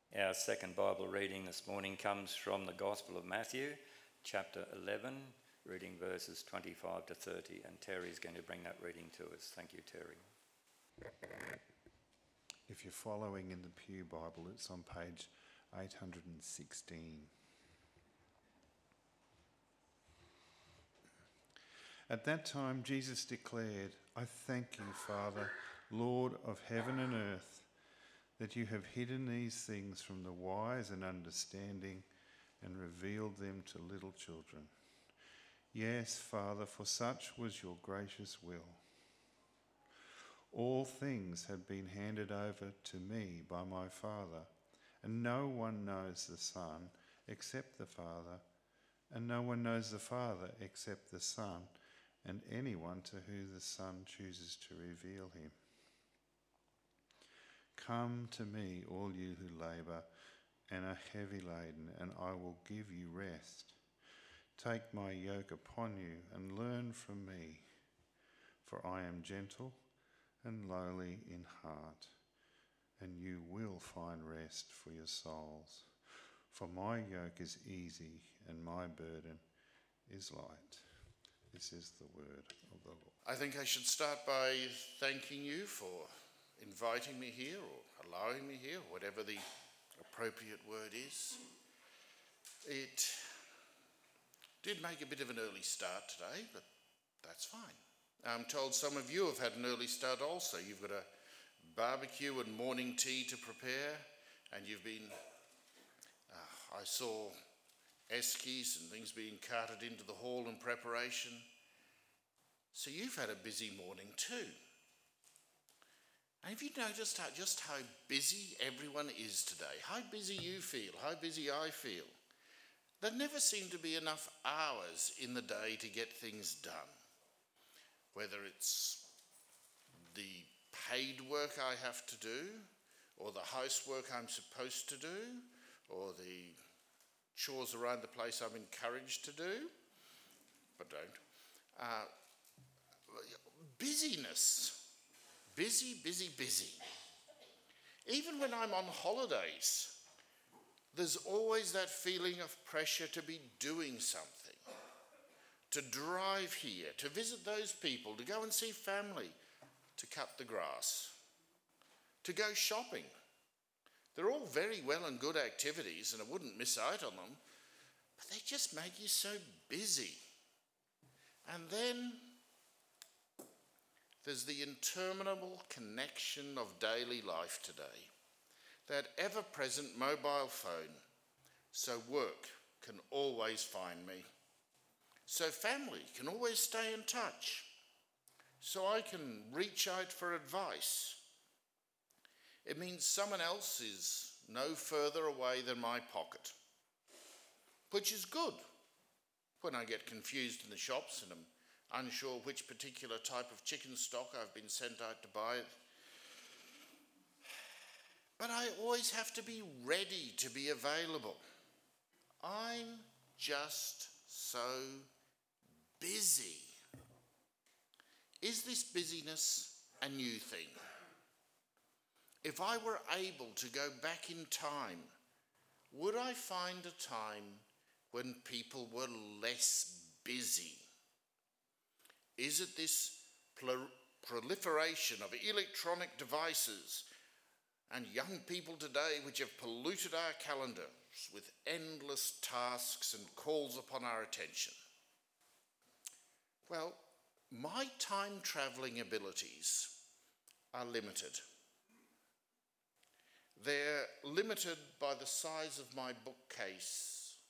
Our second Bible reading this morning comes from the Gospel of Matthew, chapter 11, reading verses 25 to 30, and Terry's going to bring that reading to us. Thank you, Terry. If you're following in the Pew Bible, it's on page 816. At that time, Jesus declared, "I thank you, Father, Lord of heaven and earth, that you have hidden these things from the wise and understanding and revealed them to little children. Yes, Father, for such was your gracious will. All things have been handed over to me by my Father, and no one knows the Son except the Father, and no one knows the Father except the Son, and anyone to whom the Son chooses to reveal him. Come to me, all you who labour and are heavy laden, and I will give you rest. Take my yoke upon you and learn from me, for I am gentle and lowly in heart, and you will find rest for your souls. For my yoke is easy and my burden is light." This is the word of the Lord. I think I should start by thanking you for inviting me here or allowing me here, whatever the appropriate word is. It did make a bit of an early start today, but that's fine. I'm told some of you have had an early start also. You've got a barbecue and morning tea to prepare, and you've been, I saw eskies and things being carted into the hall in preparation. So you've had a busy morning too. And have you noticed just how busy everyone is today? How busy you feel, how busy I feel. There never seem to be enough hours in the day to get things done. Whether it's the paid work I have to do, or the housework I'm supposed to do, or the chores around the place I'm encouraged to do, but don't. Busyness. Busy. Even when I'm on holidays, there's always that feeling of pressure to be doing something, to drive here, to visit those people, to go and see family, to cut the grass, to go shopping. They're all very well and good activities, and I wouldn't miss out on them, but they just make you so busy. And then there's the interminable connection of daily life today, that ever-present mobile phone, so work can always find me, so family can always stay in touch, so I can reach out for advice. It means someone else is no further away than my pocket, which is good when I get confused in the shops and I'm unsure which particular type of chicken stock I've been sent out to buy. But I always have to be ready to be available. I'm just so busy. Is this busyness a new thing? If I were able to go back in time, would I find a time when people were less busy? Is it this proliferation of electronic devices and young people today which have polluted our calendars with endless tasks and calls upon our attention? Well, my time-travelling abilities are limited. They're limited by the size of my bookcases,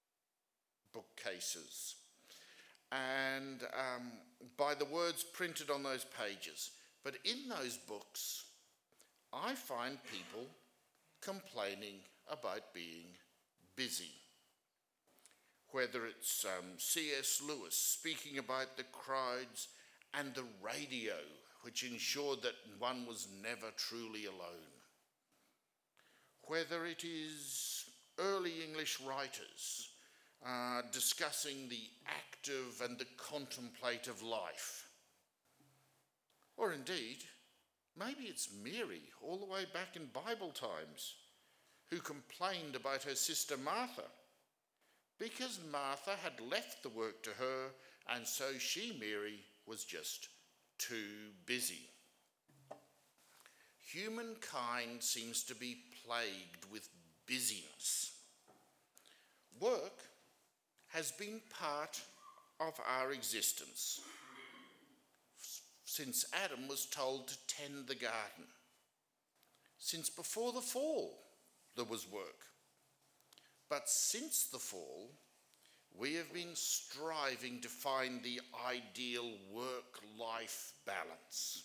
and by the words printed on those pages. But in those books, I find people complaining about being busy. Whether it's C.S. Lewis speaking about the crowds and the radio, which ensured that one was never truly alone. Whether it is early English writers discussing the active and the contemplative life. Or indeed, maybe it's Mary all the way back in Bible times, who complained about her sister Martha, because Martha had left the work to her, and so she, Mary, was just too busy. Humankind seems to be plagued with busyness. Work has been part of our existence since Adam was told to tend the garden. Since before the fall, there was work. But since the fall, we have been striving to find the ideal work-life balance.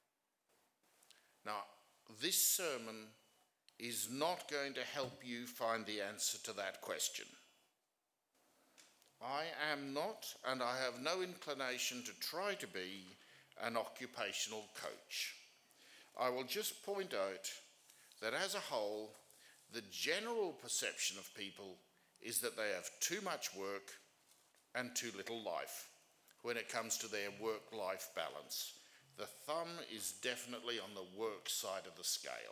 Now, this sermon is not going to help you find the answer to that question. I am not, and I have no inclination to try to be, an occupational coach. I will just point out that as a whole, the general perception of people is that they have too much work and too little life when it comes to their work-life balance. The thumb is definitely on the work side of the scale.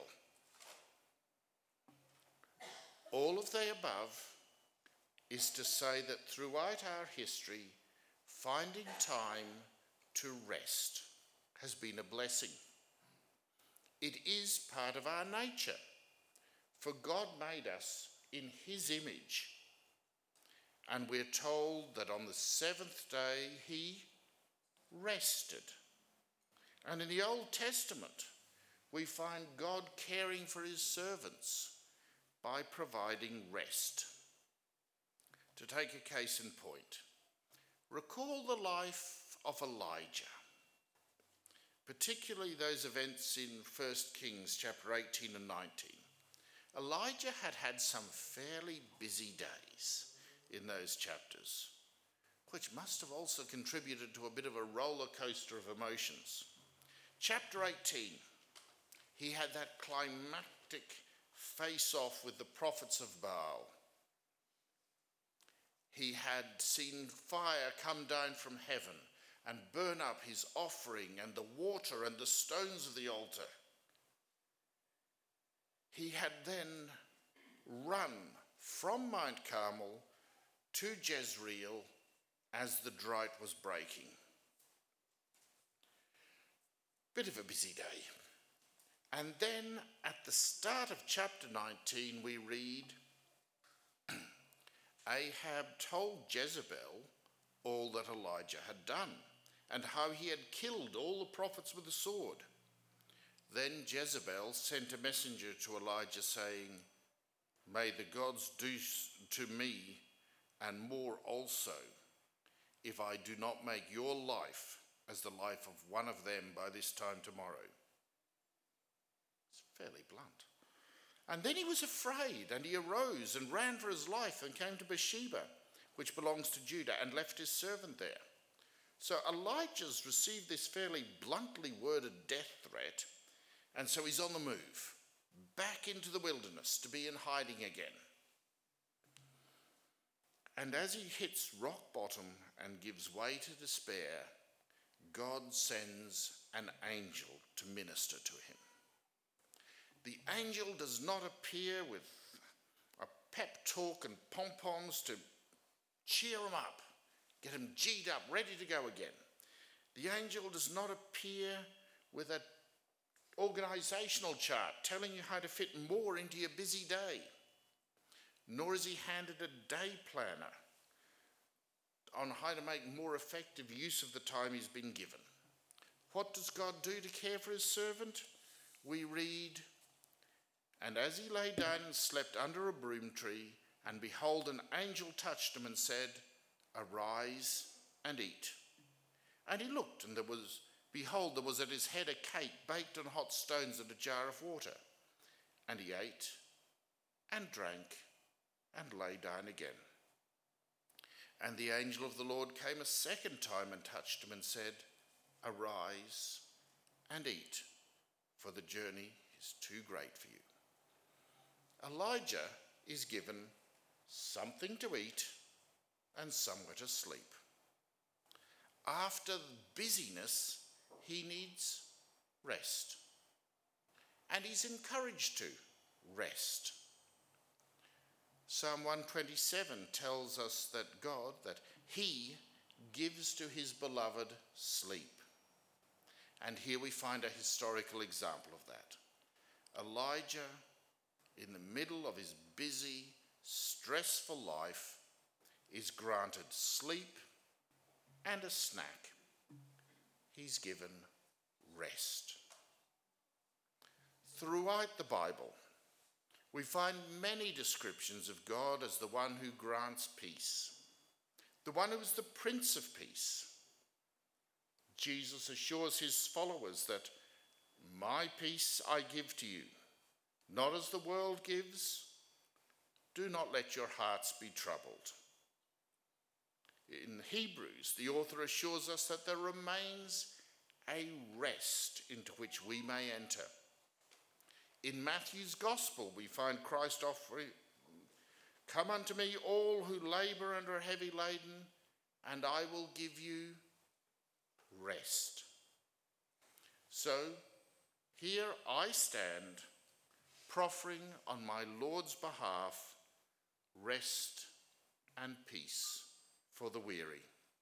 All of the above is to say that throughout our history, finding time to rest has been a blessing. It is part of our nature, for God made us in his image. And we're told that on the seventh day he rested. And in the Old Testament, we find God caring for his servants by providing rest. To take a case in point, recall the life of Elijah, particularly those events in 1 Kings chapter 18 and 19. Elijah had had some fairly busy days in those chapters, which must have also contributed to a bit of a roller coaster of emotions. Chapter 18, he had that climactic face-off with the prophets of Baal. He had seen fire come down from heaven and burn up his offering and the water and the stones of the altar. He had then run from Mount Carmel to Jezreel as the drought was breaking. Bit of a busy day. And then at the start of chapter 19 we read, Ahab told Jezebel all that Elijah had done and how he had killed all the prophets with the sword. Then Jezebel sent a messenger to Elijah saying, "May the gods do to me and more also, if I do not make your life as the life of one of them by this time tomorrow." It's fairly blunt. And then he was afraid, and he arose and ran for his life and came to Beersheba, which belongs to Judah, and left his servant there. So Elijah's received this fairly bluntly worded death threat, and so he's on the move, back into the wilderness to be in hiding again. And as he hits rock bottom and gives way to despair, God sends an angel to minister to him. The angel does not appear with a pep talk and pom-poms to cheer him up, get him G'd up, ready to go again. The angel does not appear with an organisational chart telling you how to fit more into your busy day, nor is he handed a day planner on how to make more effective use of the time he's been given. What does God do to care for his servant? We read, "And as he lay down and slept under a broom tree, and behold, an angel touched him and said, 'Arise and eat.' And he looked, and there was at his head a cake baked on hot stones and a jar of water. And he ate and drank and lay down again. And the angel of the Lord came a second time and touched him and said, 'Arise and eat, for the journey is too great for you.'" Elijah is given something to eat and somewhere to sleep. After busyness, he needs rest. And he's encouraged to rest. Psalm 127 tells us that he gives to his beloved sleep. And here we find a historical example of that. Elijah, in the middle of his busy, stressful life, is granted sleep and a snack. He's given rest. Throughout the Bible, we find many descriptions of God as the one who grants peace, the one who is the Prince of Peace. Jesus assures his followers that, "My peace I give to you, not as the world gives. Do not let your hearts be troubled." In Hebrews, the author assures us that there remains a rest into which we may enter. In Matthew's Gospel, we find Christ offering, "Come unto me, all who labour and are heavy laden, and I will give you rest." So, here I stand, proffering on my Lord's behalf rest and peace for the weary.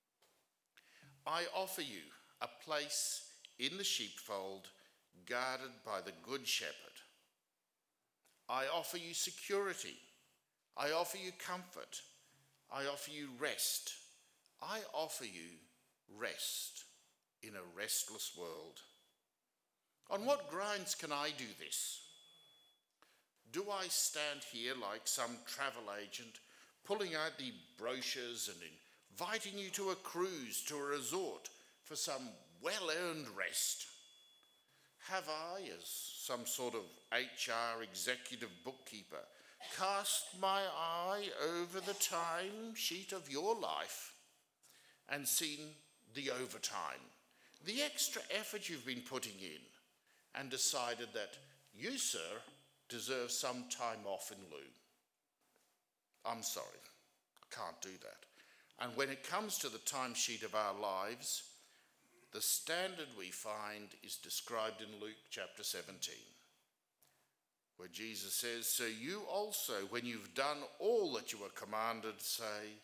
I offer you a place in the sheepfold guarded by the Good Shepherd. I offer you security. I offer you comfort. I offer you rest. I offer you rest in a restless world. On what grounds can I do this? Do I stand here like some travel agent, pulling out the brochures and inviting you to a cruise, to a resort, for some well-earned rest? Have I, as some sort of HR executive bookkeeper, cast my eye over the timesheet of your life and seen the overtime, the extra effort you've been putting in, and decided that you, sir, deserve some time off in lieu? I'm sorry, I can't do that. And when it comes to the timesheet of our lives, the standard we find is described in Luke chapter 17, where Jesus says, "So you also, when you've done all that you were commanded, say,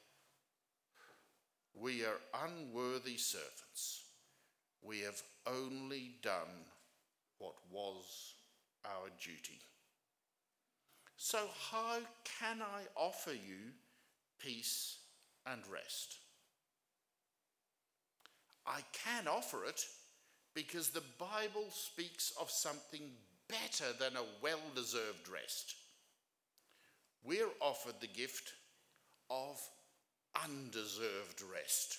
'We are unworthy servants. We have only done what was our duty.'" So how can I offer you peace and rest? I can offer it because the Bible speaks of something better than a well-deserved rest. We're offered the gift of undeserved rest.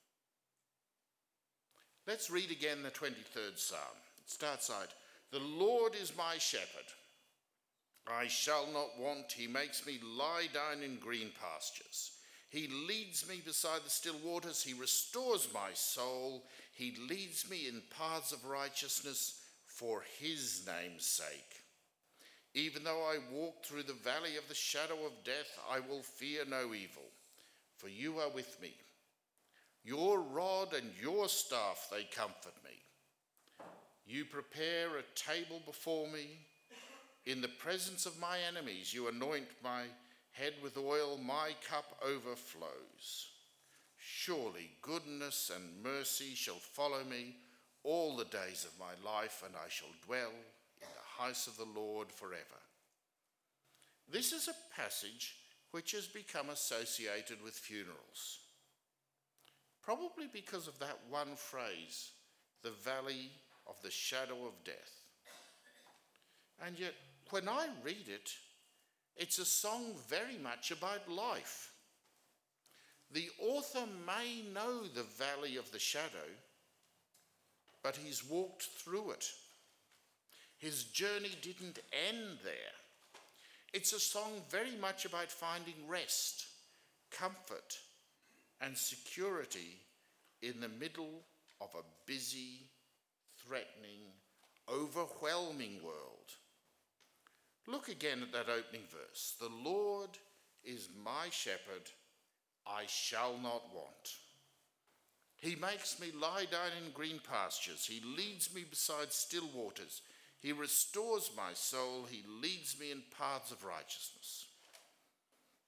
Let's read again the 23rd Psalm. It starts out, "The Lord is my shepherd. I shall not want. He makes me lie down in green pastures. He leads me beside the still waters. He restores my soul. He leads me in paths of righteousness for his name's sake. Even though I walk through the valley of the shadow of death, I will fear no evil, for you are with me. Your rod and your staff, they comfort me. You prepare a table before me. In the presence of my enemies, you anoint my head with oil, my cup overflows. Surely goodness and mercy shall follow me all the days of my life, and I shall dwell in the house of the Lord forever." This is a passage which has become associated with funerals, probably because of that one phrase, "the valley of the shadow of death." And yet, when I read it, it's a song very much about life. The author may know the valley of the shadow, but he's walked through it. His journey didn't end there. It's a song very much about finding rest, comfort, and security in the middle of a busy, threatening, overwhelming world. Look again at that opening verse. "The Lord is my shepherd, I shall not want. He makes me lie down in green pastures. He leads me beside still waters. He restores my soul. He leads me in paths of righteousness."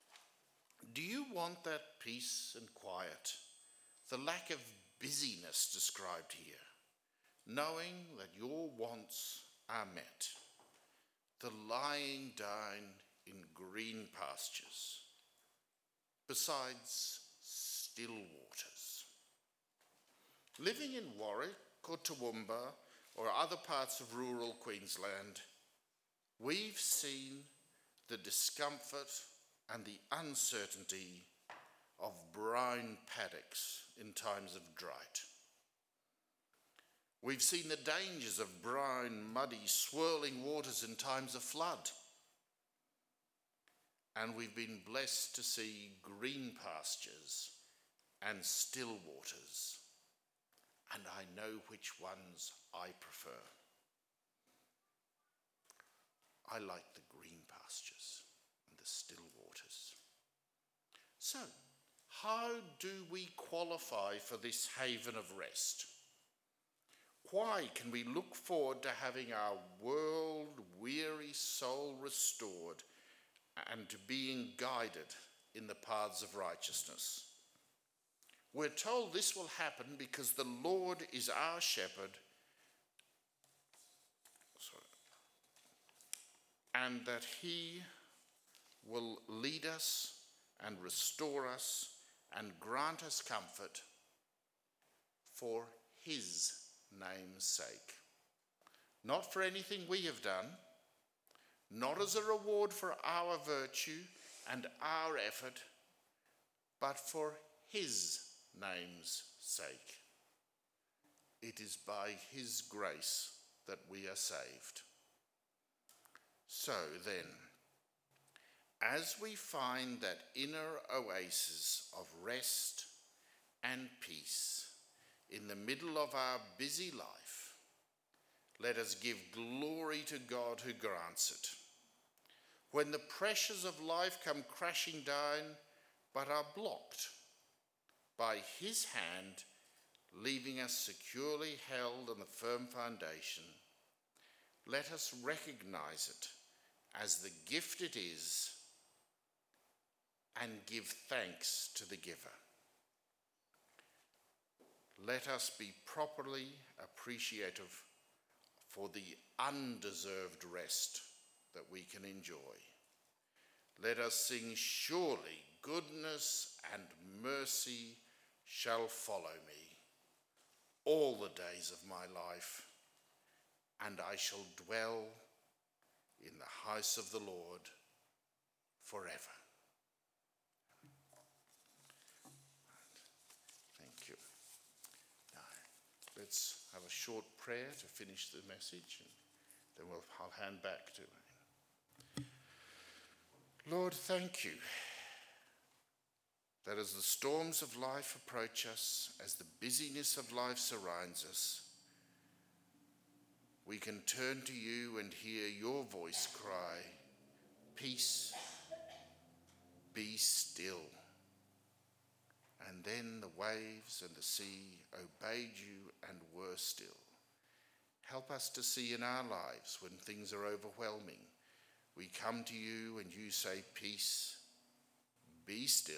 Do you want that peace and quiet, the lack of busyness described here, knowing that your wants are met, the lying down in green pastures, besides still waters? Living in Warwick or Toowoomba or other parts of rural Queensland, we've seen the discomfort and the uncertainty of brown paddocks in times of drought. We've seen the dangers of brown, muddy, swirling waters in times of flood. And we've been blessed to see green pastures and still waters. And I know which ones I prefer. I like the green pastures and the still waters. So, how do we qualify for this haven of rest? Why can we look forward to having our world-weary soul restored and to being guided in the paths of righteousness? We're told this will happen because the Lord is our shepherd, and that he will lead us and restore us and grant us comfort for his name's sake. Not for anything we have done, not as a reward for our virtue and our effort, but for his name's sake. It is by his grace that we are saved. So then, as we find that inner oasis of rest and peace in the middle of our busy life, let us give glory to God who grants it. When the pressures of life come crashing down but are blocked by his hand, leaving us securely held on the firm foundation, let us recognize it as the gift it is and give thanks to the giver. Let us be properly appreciative for the undeserved rest that we can enjoy. Let us sing, surely goodness and mercy shall follow me all the days of my life, and I shall dwell in the house of the Lord forever. Thank you. Now, let's have a short prayer to finish the message, and then I'll hand back to him. Lord, thank you that as the storms of life approach us, as the busyness of life surrounds us, we can turn to you and hear your voice cry, peace, be still. And then the waves and the sea obeyed you and were still. Help us to see in our lives when things are overwhelming. We come to you and you say, peace, be still,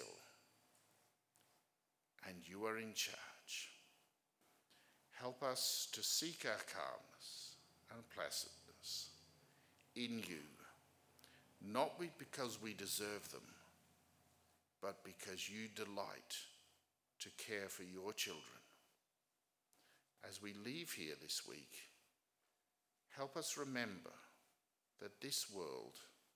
and you are in charge. Help us to seek our calmness and placidness in you, not because we deserve them, but because you delight to care for your children. As we leave here this week, help us remember that this world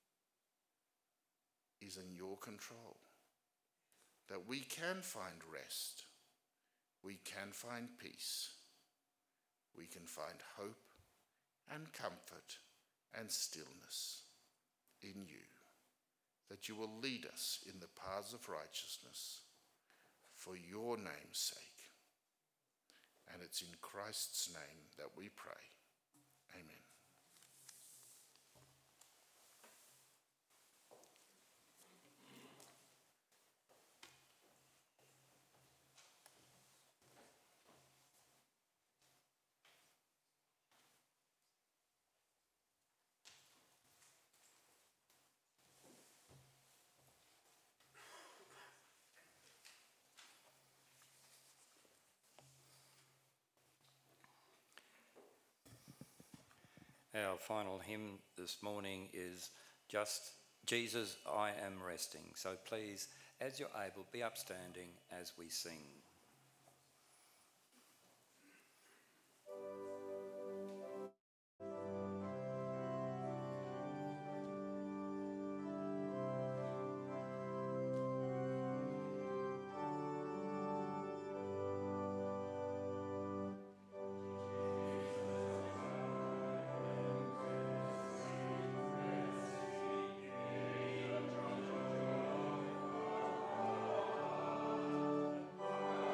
is in your control, that we can find rest, we can find peace, we can find hope and comfort and stillness in you, that you will lead us in the paths of righteousness for your name's sake. And it's in Christ's name that we pray. Amen. Our final hymn this morning is just Jesus, I am resting. So please, as you're able, be upstanding as we sing. Amen.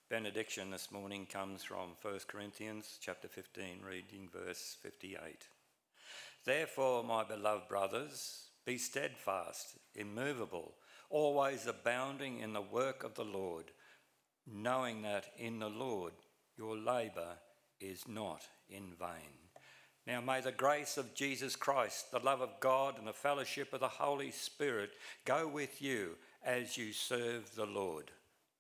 Benediction this morning comes from 1 Corinthians chapter 15, reading verse 58. Therefore, my beloved brothers, be steadfast, immovable, always abounding in the work of the Lord, knowing that in the Lord your labour is not in vain. Now may the grace of Jesus Christ, the love of God, and the fellowship of the Holy Spirit go with you as you serve the Lord.